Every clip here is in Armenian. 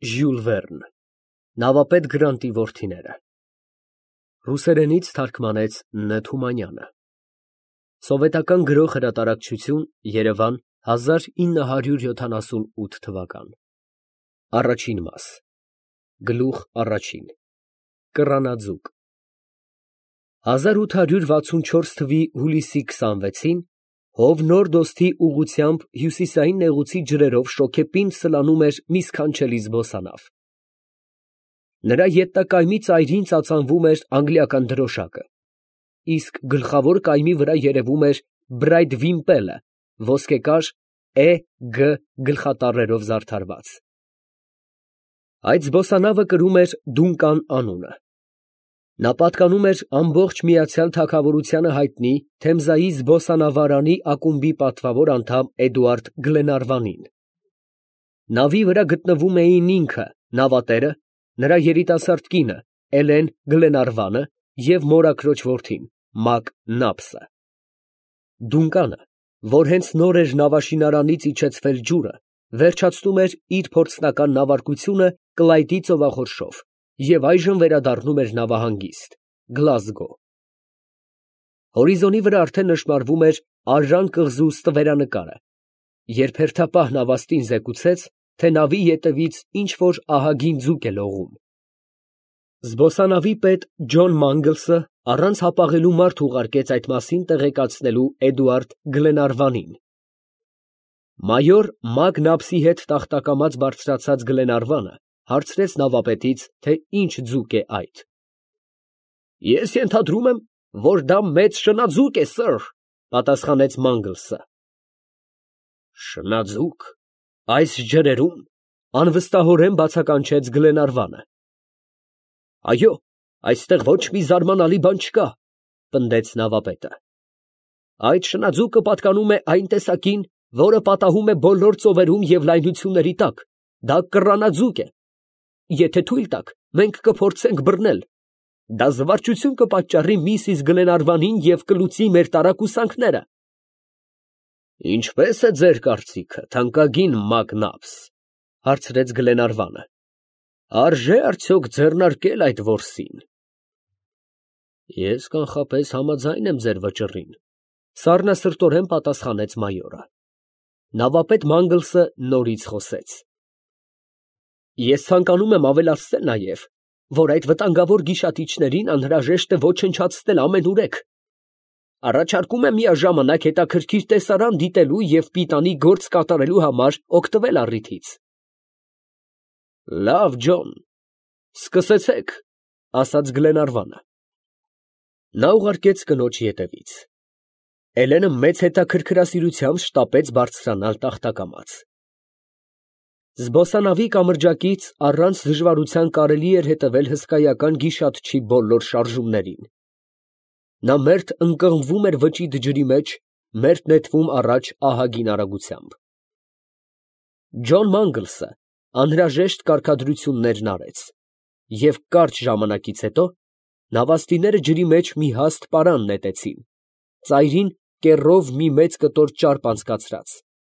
Ժյուլ Վերն, Նավապետ Գրանտի որդիները։ Ռուսերենից թարգմանեց Ն. Թումանյանը։ Սովետական Գրող հրատարակչություն, Երևան, 1978 թվական։ Առաջին մաս։ Գլուխ առաջին։ Կռանաձուկ։ 1864 թվականի հուլիսի 26-ին հով նոր դոստի ուղղությամբ հյուսիսային նեղուցի ջրերով շոգեպին սլանում էր մի սքանչելի զբոսանավ։ Նրա ետնակայմի ծայրին ծածանվում էր անգլիական դրոշակը, իսկ գլխավոր կայմի վրա երևում էր Bright Wimpel-ը ոսկեկար E.G. գլխատառերով զարդարված։ Այդ զբոսանավը կրում էր Դունկան անունը։ Նա պատկանում էր ամբողջ Միացյալ Թագավորությանը հայտնի Թեմզայի զբոսանավարանի ակումբի պատվավոր անդամ Էդուարդ Գլենարվանին։ Նավի վրա գտնվում էին ինքը, նավատերը, նրա երիտասարդ կինը Էլեն Գլենարվանը և մորաքրոջ որդին Մակ Նափսը։ Դունկանը, որ հենց նոր էր նավաշինարանից իջեցվել ջուրը, վերջացնում էր իր փորձնական նավարկությունը Կլայդի ծովախորշով և այժմ վերադառնում էր նավահանգիստ Գլազգո։ Հորիզոնի վրա արդեն նշմարվում էր Արրան կղզու ստվերանկարը, երբ հերթապահ նավաստին զեկուցեց, թե նավի ետևից ինչ֊որ ահագին ձուկ է լողում։ Զբոսանավի պետ Ջոն Մանգլսը առանց հապաղելու մարդ ուղարկեց այդ մասին տեղեկացնելու Էդուարդ Գլենարվանին։ Մայոր Մակ Նափսի հետ տախտակամած բարձրացած Գլենարվանը հարցրեց նավապետից, թե ինչ ձուկ է այդ։ Ես ենթադրում եմ, որ դա մեծ շնաձուկ է, սըր, պատասխանեց Մանգլսը։ Շնաձուկ, այս ջրերում, անվստահորեն բացականչեց Գլենարվանը։ Այո, այստեղ ոչ մի զարմանալի բան չկա, պնդեց նավապետը։ Այդ շնաձուկը պատկանում է այն տեսակին, որը պատահում է բոլոր ծովերում և լայնությունների տակ, դա կռանաձուկ է։ Եթե թույլ տաք, մենք կփորձենք բռնել։ Դա զվարճություն կպատճառի միսիս Գլենարվանին և կլուծի մեր տարակուսանքները։ Ինչպե՞ս է ձեր կարծիքը, թանկագին Մակ Նափս, հարցրեց Գլենարվանը։ Արժե արդյոք ձեռնարկել այդ որսին։ Ես կանխապես համաձայն եմ ձեր վճռին, սառնասրտորեն պատասխանեց մայորը։ Նավապետ Մանգլսը նորից խոսեց։ Ես ցանկանում եմ ավելացնել նաև, որ այդ վտանգավոր գիշատիչներին անհրաժեշտ է ոչնչացնել ամենուրեք։ Առաջարկում եմ միաժամանակ հետաքրքիր տեսարան դիտելու և պիտանի գործ կատարելու համար օգտվել առիթից։ Լավ, Ջոն, սկսեցեք, ասաց Գլենարվանը։ Նա ուղարկեց կնոջ ետևից։ Էլենը մեծ հետաքրքրասիրությամբ շտապեց բարձրանալ տախտակամած։ Զբոսանավի կամրջակից առանց դժվարության կարելի էր հետևել հսկայական գիշատչի բոլոր շարժումներին։ Նա մերթ ընկղմվում էր վճիտ ջրի մեջ, մերթ նետվում առաջ ահագին արագությամբ։ Ջոն Մանգլսը անհրաժեշտ կարգադրություններն արեց, և կարճ ժամանակից հետո նավաստիները ջրի մեջ մի հաստ պարան նետեցին, ծայրին կեռով մի մեծ կտոր ճարպ անցկացրած։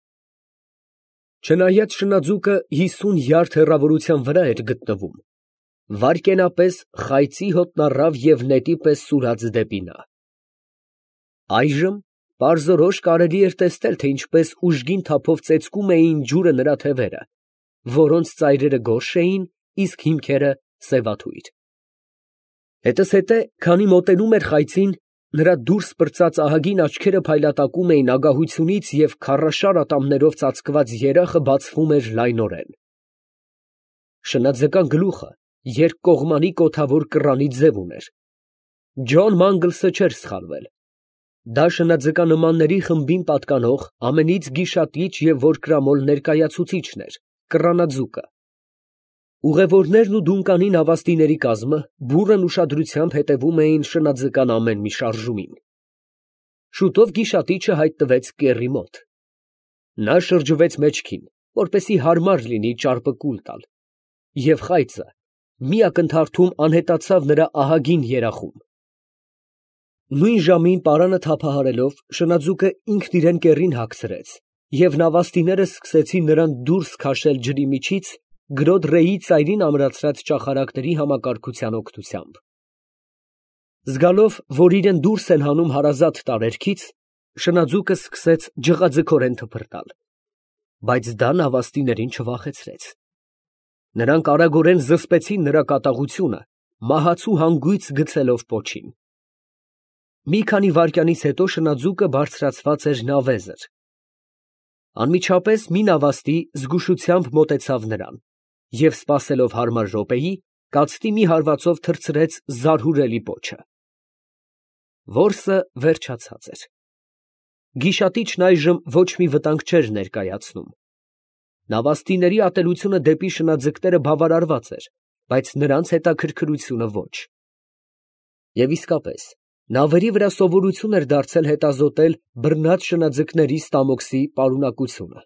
Չնայած շնաձուկը 50 յարդ հեռավորության վրա էր գտնվում, վայրկենապես խայծի հոտնառավ և նետի պես սուրաց դեպի նա։ Այժմ պարզորոշ կարելի էր տեսնել, թե ինչպես ուժգին թափով ծեծկում էին ջուրը նրա թևերը, որոնց ծայրերը գորշ էին, իսկ հիմքերը սևաթույր։ Հետզհետե, քանի մոտենում էր խայծին, նրա դուրս պրծած ահագին աչքերը փայլատակում էին ագահությունից և քարաշար ատամներով ծածկված երախը բացվում էր լայնորեն։ Շնաձկան գլուխը երկկողմանի կոթավոր կռանի ձև ուներ։ Ջոն Մանգլսը չէր սխալվել։ Դա շնաձկանմանների խմբին պատկանող ամենից գիշատիչ և որկրամոլ ներկայացուցիչն էր, կռանաձուկը։ Ուղևորներն ու Դունկանի նավաստիների կազմը բուռն ուշադրությամբ հետևում էին շնաձկան ամեն մի շարժումին։ Շուտով գիշատիչը հայտնվեց կեռի մոտ։ Նա շրջվեց մեջքին, որպեսզի հարմար լինի ճարպը կուլ տալ, և խայծը մի ակնթարթում անհետացավ նրա ահագին երախում։ Նույն ժամին պարանը թափահարելով, շնաձուկը ինքն իրան կեռին հագցրեց, և նավաստիները սկսեցին նրան դուրս քաշել ջրի միջից գրոդ Ռեյի ծայրին ամրացրած ճախարակների համակարգության օգնությամբ։ Զգալով, որ իրեն դուրս են հանում հարազատ տարերքից, շնաձուկը սկսեց ջղաձգորեն թփրտալ, բայց դա նավաստիներին չվախեցրեց։ Նրանք արագորեն զսպեցին նրա կատաղությունը, մահացու հանգույց գցելով պոչին։ Մի քանի վայրկյանից հետո շնաձուկը բարձրացված էր նավեզր։ Անմիջապես մի նավաստի զգուշությամբ մոտեցավ նրան և, սպասելով հարմար րոպեի, կացտի մի հարվածով թռցրեց զարհուրելի պոչը։ Որսը վերջացած էր։ Գիշատիչն այժմ ոչ մի վտանգ չէր ներկայացնում։ Նավաստիների ատելությունը դեպի շնաձկները բավարարված էր, բայց նրանց հետաքրքրությունը ոչ։ Եվ իսկապես, նավերի վրա սովորություն էր դարձել հետազոտել բռնած շնաձկների ստամոքսի պարունակությունը։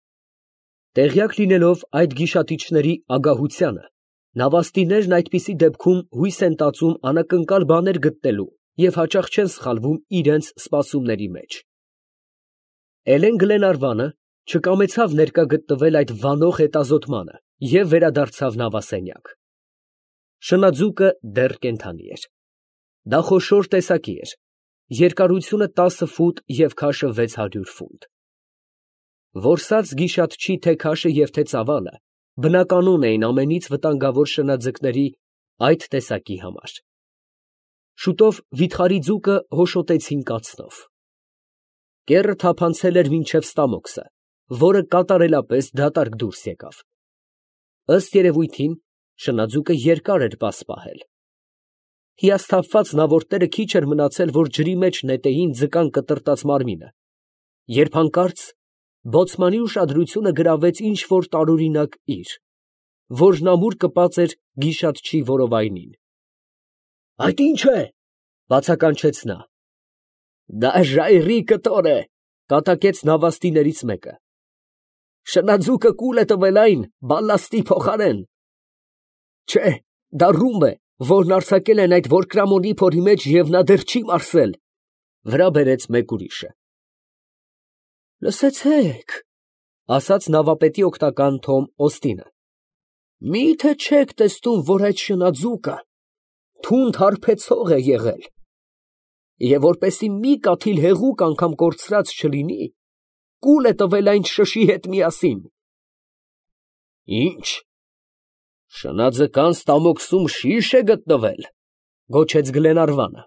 Տեղյակ լինելով այդ գիշատիչների ագահությանը, նավաստիներն այդպիսի դեպքում հույս են տածում անակնկալ բաներ գտնելու և հաճախ չեն սխալվում իրենց սպասումների մեջ։ Էլեն Գլենարվանը չկամեցավ ներկա գտնվել այդ վանող հետազոտմանը և վերադարձավ նավասենյակ։ Շնաձուկը դեռ կենդանի էր։ Դա խոշոր տեսակի էր, երկարությունը 10 ֆուտ և քաշը 600 ֆունտ։ Որսած գիշատչի թե քաշը և թե ծավալը բնականոն էին ամենից վտանգավոր շնաձկների այդ տեսակի համար։ Շուտով վիթխարի ձուկը հոշոտեցին կացնով։ Կեռը թափանցել էր մինչև ստամոքսը, որը կատարելապես դատարկ դուրս եկավ։ Ըստ երևույթին, շնաձուկը երկար էր պասպահել։ Հիասթափված նավորդները քիչ էր մնացել, որ ջրի մեջ նետեին ձկան կտրտած մարմինը, երբ հանկարծ բոցմանի ուշադրությունը գրավեց ինչ֊որ տարօրինակ իր, որն ամուր կպած էր գիշատչի որովայնին։ ֊ Այդ ի՞նչ է, ֊ բացականչեց նա։ ֊ Դա ժայռի կտոր է, ֊ կատակեց նավաստիներից մեկը։ ֊ Շնաձուկը կուլ է տվել այն բալլաստի փոխարեն։ ֊ Չէ, դա ռումբ է, որն արձակել են այդ որկրամոնի փորի մեջ և նա դեռ չի մարսել, ֊ վրա բերեց մեկ ուրիշը։ ֊ Լսեցե՛ք, ֊ ասաց նավապետի օգնական Թոմ Օստինը, ֊ մի՞թե չեք տեսնում, որ այդ շնաձուկը թունդ հարբեցող է եղել, և որպեսզի մի կաթիլ հեղուկ անգամ կորցրած չլինի, կուլ է տվել այն շշի հետ միասին։ ֊ Ի՞նչ, շնաձկան ստամոքսում շի՞շ է գտնվել, ֊ գոչեց Գլենարվանը։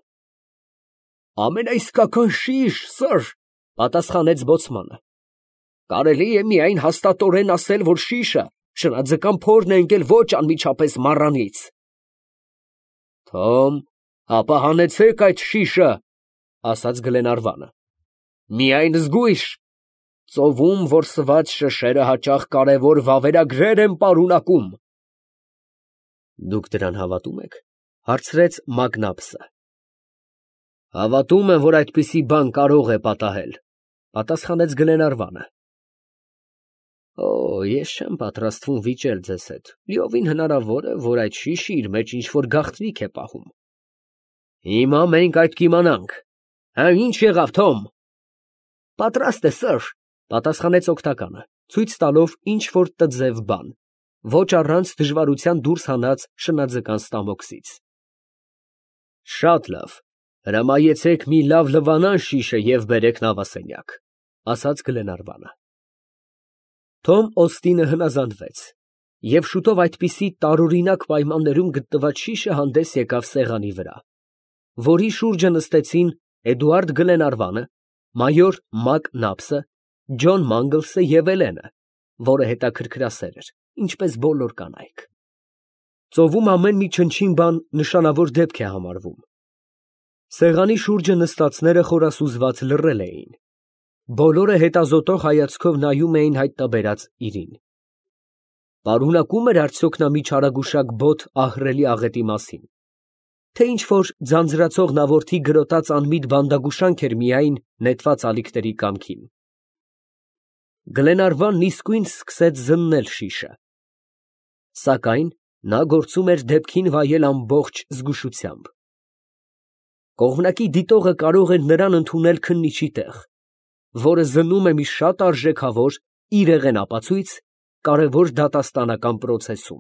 ֊ Ամենաիսկական շիշ, սըր, ֊ պատասխանեց բոցմանը։ ֊ Կարելի է միայն հաստատորեն ասել, որ շիշը շնաձկան փորն է ընկել ոչ անմիջապես մառանից։ ֊ Թոմ, ապա հանեցեք այդ շիշը, ֊ ասաց Գլենարվանը։ ֊ Միայն զգույշ, ծովում որսված շշերը հաճախ կարևոր վավերագրեր են պարունակում։ ֊ Դուք դրան հավատում եք, ֊ հարցրեց Մակնաբսը։ ֊ Հավատում եմ, որ այդպիսի բան կարող է պատահել, ֊ պատասխանեց Գլենարվանը։ ֊ Օ, ես չեմ պատրաստվում վիճել ձեզ հետ, լիովին հնարավոր է, որ այդ շիշը իր մեջ ինչ֊որ գաղտնիք է պահում։ ֊ Հիմա մենք այդ կիմանանք։ Հա, ի՞նչ եղավ, Թոմ։ ֊ Պատրաստ է, սըր, ֊ պատասխանեց օգնականը, ցույց տալով ինչ֊որ տձև բան, ոչ առանց դժվարության դուրս հանած շնաձկան ստամոքսից։ ֊ Շատ լավ, հրամայեցեք մի լավ լվանան շիշը և բերեք նավասենյակ, ֊ ասաց Գլենարվանը։ Թոմ Օստինը հնազանդվեց, և շուտով այդպիսի տարօրինակ պայմաններում գտնված շիշը հանդես եկավ սեղանի վրա, որի շուրջը նստեցին Էդուարդ Գլենարվանը, մայոր Մակնաբսը, Ջոն Մանգլսը և Էլենը, որը հետաքրքրասեր էր, ինչպես բոլոր կանայք։ Ծովում ամեն մի չնչին բան նշանավոր դեպք է համարվում։ Սեղանի շուրջը նստածները խորասուզված լռել էին։ Բոլորը հետազոտող հայացքով նայում էին հայտնաբերած իրին։ Պարունակում էր արդյոք նա մի չարագուշակ բոթ ահռելի աղետի մասին, թե ինչ֊որ ձանձրացող նավորդի գրոտած անմիտ բանդագուշանք էր միայն նետված ալիքների կամքին։ Գլենարվանն իսկույն սկսեց զննել շիշը։ Սակայն նա գործում էր դեպքին վայել ամբողջ զգուշությամբ։ Կողմնակի դիտողը կարող էր նրան ընդունել քննիչի տեղ, որը զննում է մի շատ արժեքավոր իրեղեն ապացույց կարևոր դատաստանական պրոցեսում։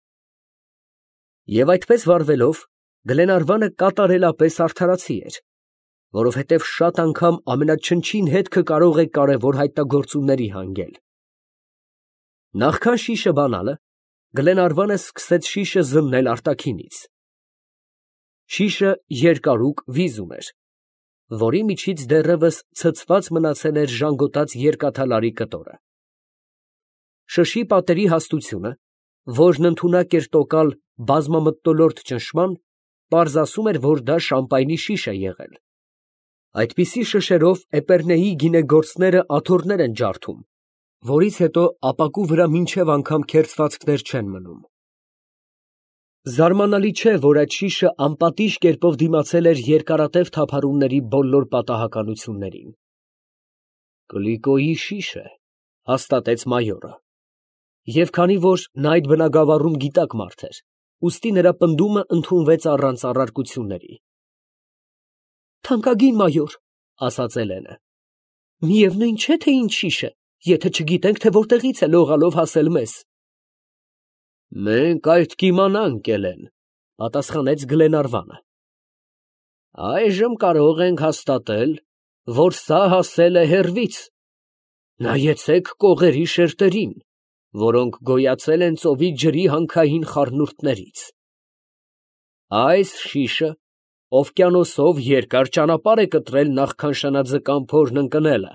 Եվ այդպես վարվելով, Գլենարվանը կատարելապես արդարացի էր, որովհետև շատ անգամ ամենաչնչին հետքը կարող է կարևոր հայտնագործությունների հանգել։ Նախքան շիշը բանալը, Գլենարվանը սկսեց շիշը զննել արտաքինից։ Շիշը երկարուկ վիզում էր, որի միջից դեռևս ցցված մնացել էր ժանգոտած երկաթալարի կտորը։ Շշի պատերի հաստությունը, որն ընդունակ էր տոկալ բազմամթնոլորտ ճնշման, պարզասում էր, որ դա շամպայնի շիշ է եղել։ Այդպիսի շշերով Էպեռնեի գինեգործները աթոռներ են ջարդում, որից հետո ապակու վրա մինչև անգամ քերծվածքներ չեն մնում։ Զարմանալի չէ, որ այդ շիշը անպատիժ կերպով դիմացել էր երկարատև թափառումների բոլոր պատահականություններին։ Կլիկոյի շիշ է, հաստատեց մայորը։ Եվ քանի որ նա այդ բնագավառում գիտակ մարդ էր, ուստի նրա պնդումը ընդունվեց առանց առարկությունների։ Թանկագին մայոր, ասաց Էլենը, միևնույն չէ, թե ինչ շիշ է, եթե չգիտենք, թե որտեղից է լողալով հասել մեզ։ Մենք այդ կիմանանք, Էլեն, պատասխանեց Գլենարվանը։ Այժմ կարող ենք հաստատել, որ սա հասել է հեռվից։ Նայեցեք կողերի շերտերին, որոնք գոյացել են ծովի ջրի հանքային խառնուրդներից։ Այս շիշը օվկիանոսով երկար ճանապարհ է կտրել նախքան շնաձկան փորն ընկնելը։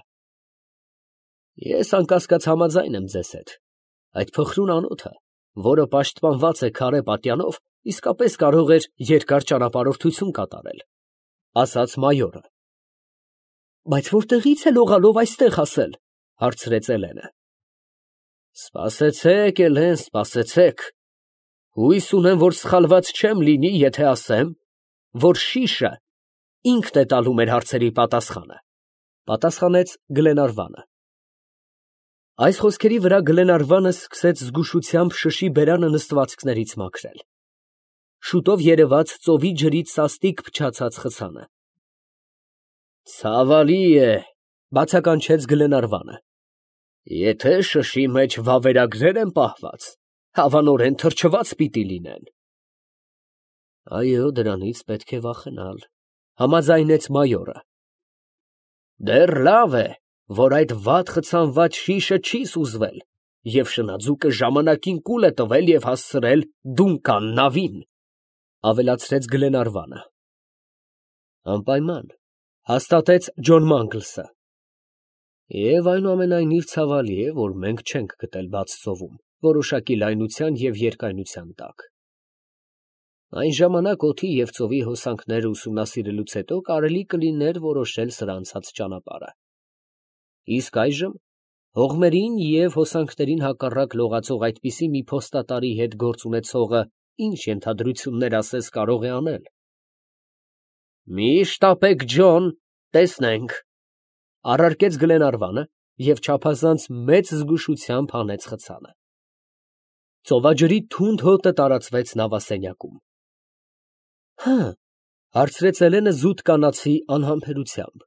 Ես անկասկած համաձայն եմ ձեզ հետ։ Այդ փխրուն անոթը, որը պաշտպանված է քարե պատյանով, իսկապես կարող էր երկար ճանապարհորդություն կատարել, ասաց մայորը։ Բայց որտեղից է լողալով այստեղ հասել, հարցրեց Էլենը։ Սպասեցեք, Էլեն, սպասեցեք։ Հույս ունեմ, որ սխալված չեմ լինի, եթե ասեմ, որ շիշը ինքն է տալու մեր հարցերի պատասխանը, պատասխանեց Գլենարվանը։ Այս խոսքերի վրա Գլենարվանը սկսեց զգուշությամբ շշի բերանը նստվածքներից մաքրել։ Շուտով երևաց ծովի ջրից սաստիկ փչացած խցանը։ Ցավալի է, բացականչեց Գլենարվանը։ Եթե շշի մեջ վավերագրեր են պահված, հավանորեն թրջված պիտի լինեն։ Այո, դրանից պետք է վախենալ, համաձայնեց մայորը։ Դեռ լավ է, որ այդ վատ խցանված շիշը չի սուզվել, և շնաձուկը ժամանակին կուլ է տվել և հասցրել Դունկան նավին, ավելացրեց Գլենարվանը։ Անպայման, հաստատեց Ջոն Մանգլսը։ Եվ այնուամենայնիվ ցավալի է, որ մենք չենք գտել բաց ծովում, որոշակի լայնության և երկայնության տակ։ Այն ժամանակ օդի և ծովի հոսանքները ուսումնասիրելուց հետո կարելի կլիներ որոշել սրանցած ճանապարհը։ Իսկ այժմ հողմերին և հոսանքներին հակառակ լողացող այդպիսի մի փոստատարի հետ գործ ունեցողը ինչ ենթադրություններ ասես կարող է անել։ Մի շտապեք, Ջոն, տեսնենք, առարկեց Գլենարվանը և չափազանց մեծ զգուշությամբ հանեց խցանը։ Ծովաջրի թունդ հոտը տարածվեց նավասենյակում։ Հը, հարցրեց Էլենը զուտ կանացի անհամբերությամբ։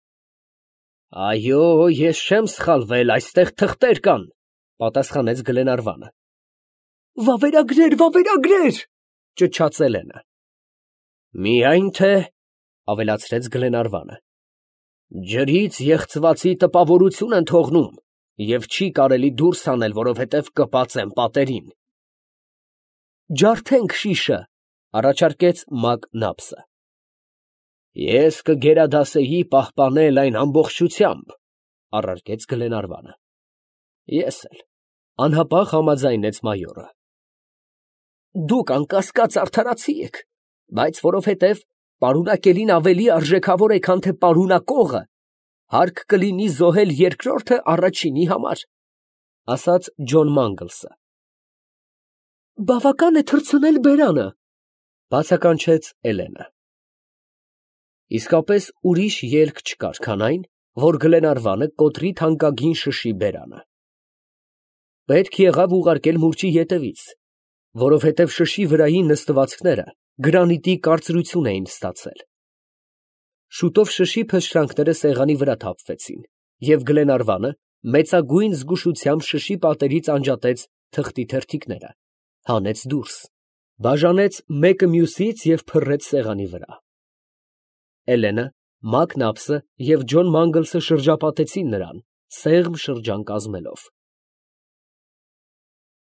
Այո, ես չեմ սխալվել, այստեղ թղթեր կան, պատասխանեց Գլենարվանը։ Վավերագրեր, վավերագրեր, ճչաց Էլենը։ Միայն թե, ավելացրեց Գլենարվանը, ջրից եղծվածի տպավորություն են թողնում և չի կարելի դուրս հանել, որովհետև կպած են պատերին։ Ջարդենք շիշը, առաջարկեց Մակնապսը։ Ես կգերադասեի պահպանել այն ամբողջությամբ, առարկեց Գլենարվանը։ Ես էլ, անհապաղ համաձայնեց մայորը։ Դուք անկասկած արդարացի եք, բայց որովհետև պարունակելին ավելի արժեքավոր է, քան թե պարունակողը, հարկ կլինի զոհել երկրորդը առաջինի համար, ասաց Ջոն Մանգլսը։ Բավական է թռցնել բերանը, բացականչեց Էլենը։ Իսկապես ուրիշ ելք չկար, քան այն, որ Գլենարվանը կոտրի թանկագին շշի բերանը։ Պետք եղավ ուղարկել մուրճի ետևից, որովհետև շշի վրայի նստվածքները գրանիտի կարծրություն էին ստացել։ Շուտով շշի փշրանքները սեղանի վրա թափվեցին, և Գլենարվանը մեծագույն զգուշությամբ շշի պատերից անջատեց թղթի թերթիկները, հանեց դուրս, բաժանեց մեկը մյուսից և փռեց սեղանի վրա։ Էլենը, Մակնապսը և Ջոն Մանգլսը շրջապատեցին նրան, սեղմ շրջան կազմելով։